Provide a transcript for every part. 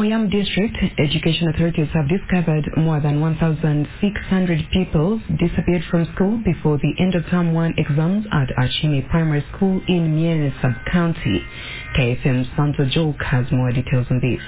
Oyam District, education authorities have discovered more than 1,600 pupils disappeared from school before the end of Term 1 exams at Achime Primary School in Miene Sub-County. KFM's Santo Joke has more details on this.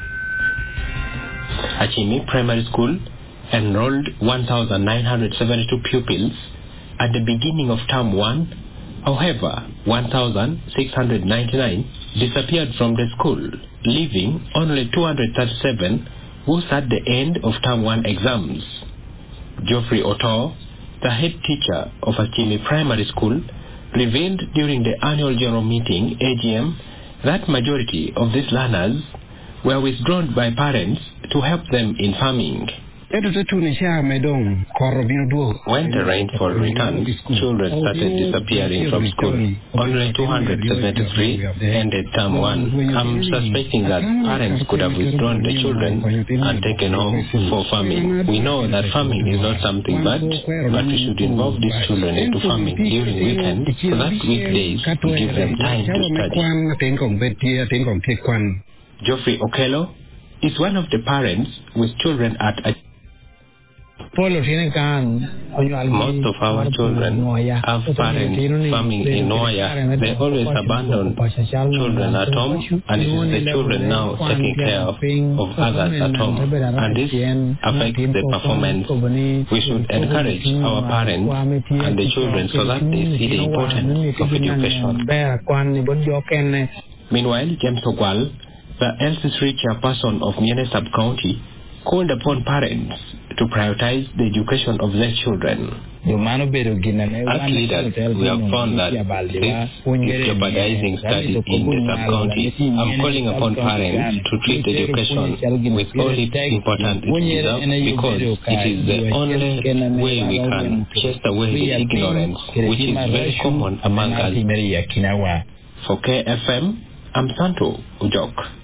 Achime Primary School enrolled 1,972 pupils at the beginning of Term 1. However, 1,699 disappeared from the school, leaving only 237 who sat the end of Term 1 exams. Geoffrey Otto, the head teacher of Achime Primary School, revealed during the annual general meeting, AGM, that majority of these learners were withdrawn by parents to help them in farming. When the rainfall returned, children started disappearing from school. Only 273 ended Term 1. I'm suspecting that parents could have withdrawn the children and taken home for farming. We know that farming is not something bad, but we should involve these children into farming during weekends so that weekdays we give them time to study. Geoffrey Okello is one of the parents with children at most of our children have parents farming in Noya. They always abandon children at home, and it is the children now taking care of others at home. And this affects the performance. We should encourage our parents and the children so that they see the importance of education. Meanwhile, James Ogwal, the LC3 chairperson of Miene Sub-County, called upon parents to prioritize the education of their children. As leaders, we have found that this is jeopardizing study in the sub-county. I'm calling upon parents to treat education with all its importance it deserves, because it is the only way we can chase away the ignorance, which is very common among us. For KFM, I'm Santo Ujok.